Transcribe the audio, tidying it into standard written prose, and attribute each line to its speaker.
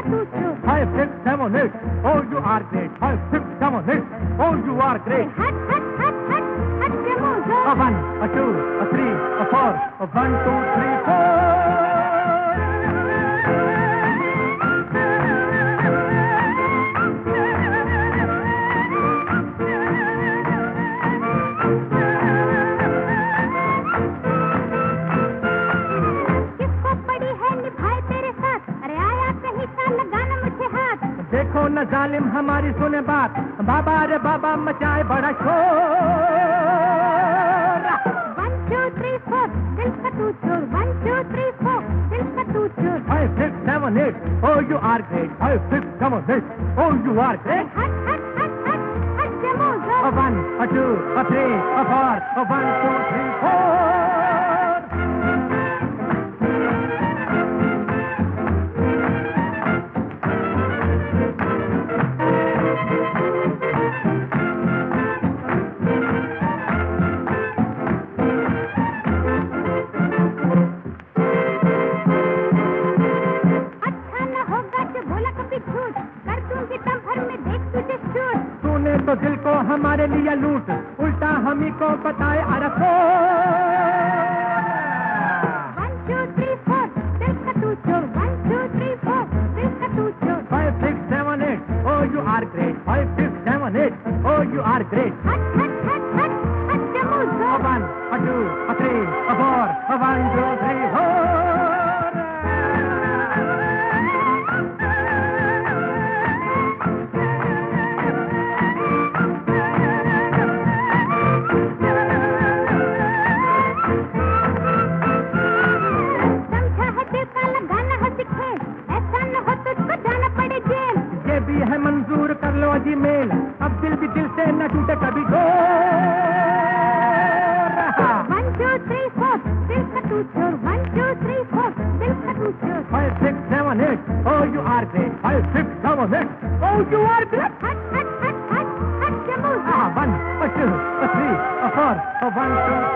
Speaker 1: two, two.
Speaker 2: 5, 6, 7, 8. Oh, you are great. 5, 6, 7, 8. Oh, you are great.
Speaker 1: Hut, hut, hut, hut, hut, Jamuzo.
Speaker 2: A 1, a 2, a 3, a 4. A 1, 2, 3, 4. देखो न जालिम हमारी सुने बात, बाबा रे बाबा मचाए बड़ा शोर।
Speaker 1: 1, 2, 3, 4, दिल का तू चोर। 1, 2, 3, 4, दिल का तू चोर।
Speaker 2: 5, 6, 7, 8. Oh, you are great. 5, 6, 7, 8. Oh, you are great.
Speaker 1: Hut, hut, hut, hut, hut, Jamuzo.
Speaker 2: A 1, a 2, a 3, a 4. A 1, 2, 3, 4. तो दिल को हमारे लिए लूट, उल्टा हम ही को बताए अरफो।
Speaker 1: 1, 2, 3, 4, दिल का तू चोर। 1, 2, 3, 4, दिल का तू चोर।
Speaker 2: 5, 6, 7, 8. Oh, you are great. 5, 6, 7, 8. Oh, you are great.
Speaker 1: Hut, hut, hut, hut, hut, Jamuzo.
Speaker 2: A 1, a 2, a 3, a 4. A 1, 2, 3, 4. है मंजूर कर लो जी मेल, अब दिल भी दिल से न टूटे कभी डोर।
Speaker 1: 1, 2, 3, 4, दिल का तू चोर। 1, 2, 3, 4, दिल का तू चोर।
Speaker 2: 5, 6, 7, 8. Oh, you are great. 5, 6, 7, 8. Oh, you are great.
Speaker 1: Hut, hut, hut, hut, hut, Jamuzo.
Speaker 2: 1, a 2, a 3, a 4. A 1, 2,